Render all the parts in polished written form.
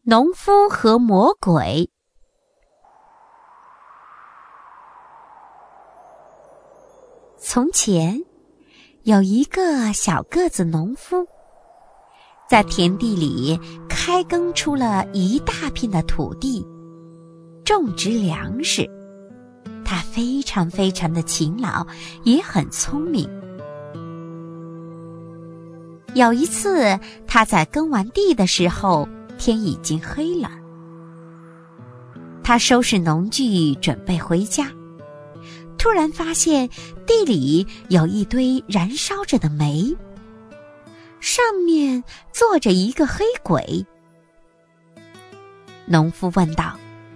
农夫和魔鬼。从前有一个小个子农夫，在田地里开耕出了一大片的土地，种植粮食。他非常的勤劳，也很聪明。有一次，他在耕完地的时候，天已经黑了。他收拾农具准备回家，突然发现地里有一堆燃烧着的煤，上面坐着一个黑鬼。农夫问道：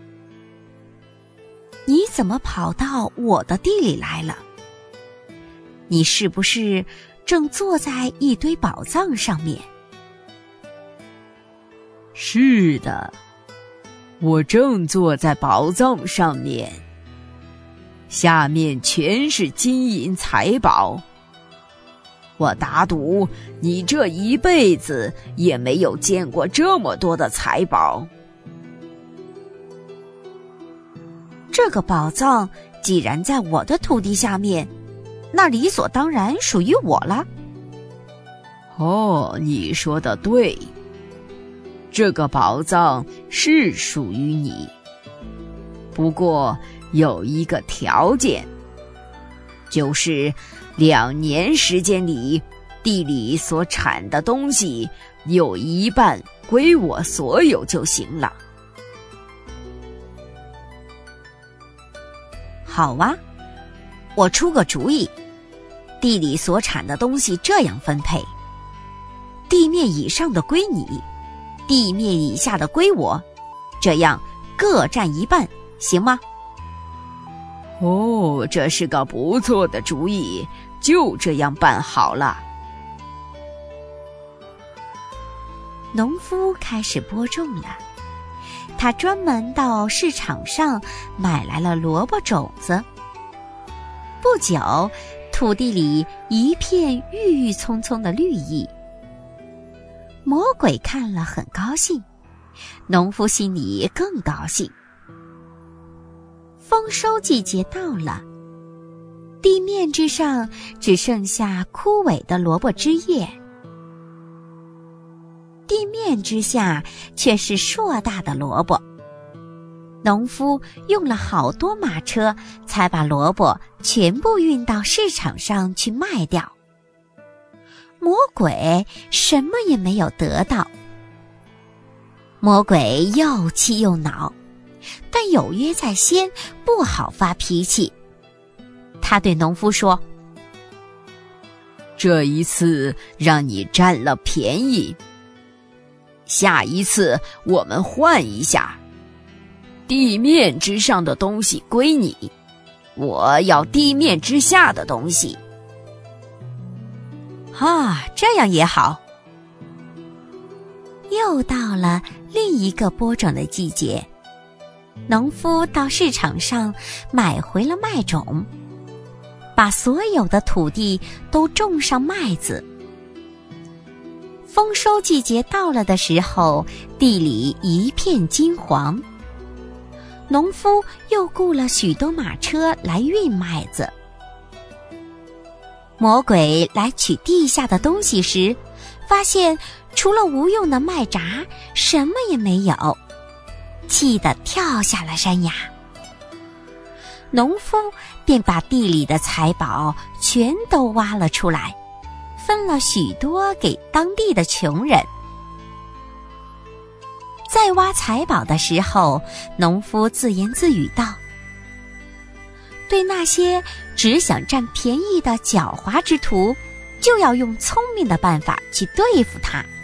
你怎么跑到我的地里来了？你是不是正坐在一堆宝藏上面？ 是的，我正坐在宝藏上面，下面全是金银财宝。我打赌你这一辈子也没有见过这么多的财宝。 这个宝藏既然在我的土地下面，那理所当然属于我了。 哦，你说的对，这个宝藏是属于你，不过有一个条件，就是2年时间里，地里所产的东西有一半归我所有就行了。 好啊，我出个主意，地里所产的东西这样分配：地面以上的归你，地面以下的归我，这样各占一半，行吗？ 哦，这是个不错的主意，就这样办好了。 农夫开始播种了，他专门到市场上买来了萝卜种子。不久，土地里一片郁郁葱葱的绿意。魔鬼看了很高兴，农夫心里更高兴。丰收季节到了，地面之上只剩下枯萎的萝卜枝叶，地面之下却是硕大的萝卜。农夫用了好多马车，才把萝卜全部运到市场上去卖掉。魔鬼什么也没有得到。魔鬼又气又恼，但有约在先，不好发脾气。他对农夫说： 这一次让你占了便宜，下一次我们换一下，地面之上的东西归你，我要地面之下的东西。 这样也好。又到了另一个播种的季节，农夫到市场上买回了麦种，把所有的土地都种上麦子。丰收季节到了的时候，地里一片金黄。农夫又雇了许多马车来运麦子。魔鬼来取地下的东西时，发现除了无用的麦轧，什么也没有，气得跳下了山崖。农夫便把地里的财宝全都挖了出来，分了许多给当地的穷人。在挖财宝的时候，农夫自言自语道：对那些只想占便宜的狡猾之徒，就要用聪明的办法去对付他。